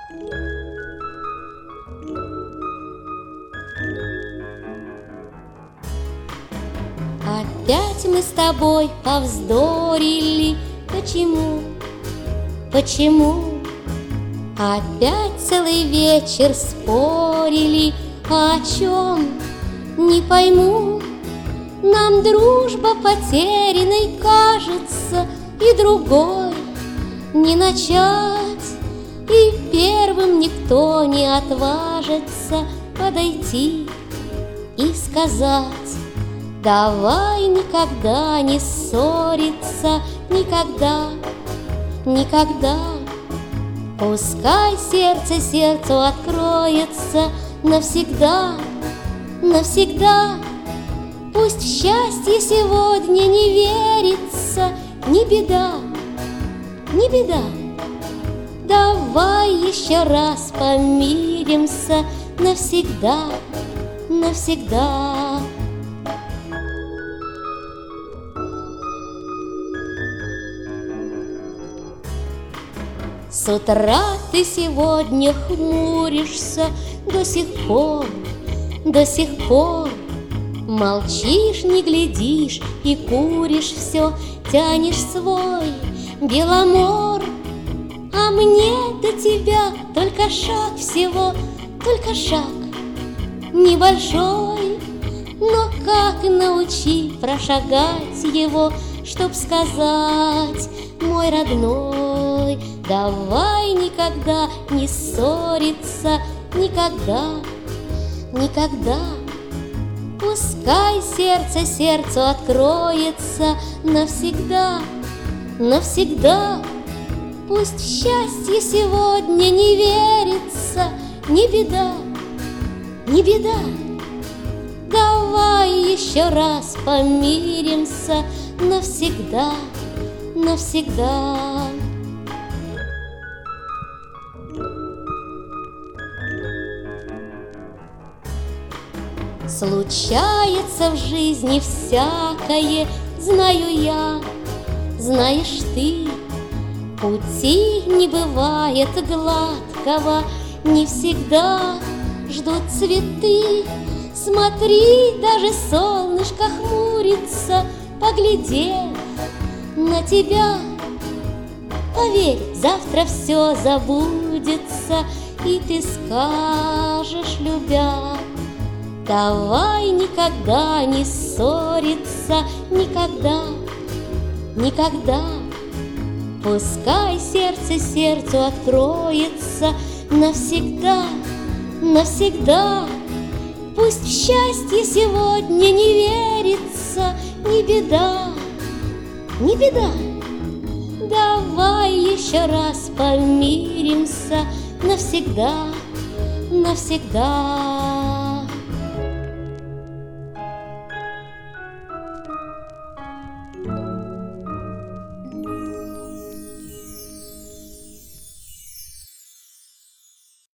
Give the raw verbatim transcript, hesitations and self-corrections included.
Опять мы с тобой повздорили. Почему? Почему? Опять целый вечер спорили. А о чем? Не пойму. Нам дружба потерянной кажется, и другой не начать. И первым никто не отважится подойти и сказать: давай никогда не ссориться, никогда, никогда. Пускай сердце сердцу откроется навсегда, навсегда. Пусть в счастье сегодня не верится, не беда, не беда. Давай еще раз помиримся навсегда, навсегда. С утра ты сегодня хмуришься, до сих пор, до сих пор. Молчишь, не глядишь и куришь все, тянешь свой беломор. А мне до тебя только шаг всего, только шаг небольшой. Но как научи прошагать его, чтоб сказать: мой родной, давай никогда не ссориться, никогда, никогда. Пускай сердце сердцу откроется навсегда, навсегда. Пусть в счастье сегодня не верится, не беда, не беда. Давай еще раз помиримся навсегда, навсегда. Случается в жизни всякое, знаю я, знаешь ты. Пути не бывает гладкого, не всегда ждут цветы. Смотри, даже солнышко хмурится, поглядев на тебя. Поверь, завтра все забудется, и ты скажешь, любя: давай никогда не ссориться, никогда, никогда. Пускай сердце сердцу откроется навсегда, навсегда. Пусть в счастье сегодня не верится, не беда, не беда. Давай еще раз помиримся навсегда, навсегда.